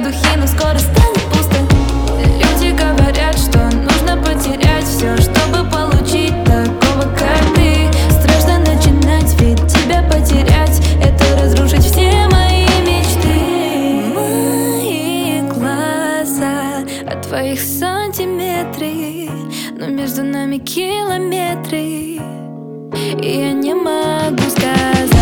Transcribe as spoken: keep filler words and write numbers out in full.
воздухе, но скоро станет пусто. Люди говорят, что нужно потерять все, чтобы получить такого, как ты. Страшно начинать, ведь тебя потерять — это разрушить все мои мечты. Мои глаза от твоих сантиметры, но между нами километры, и я не могу сказать.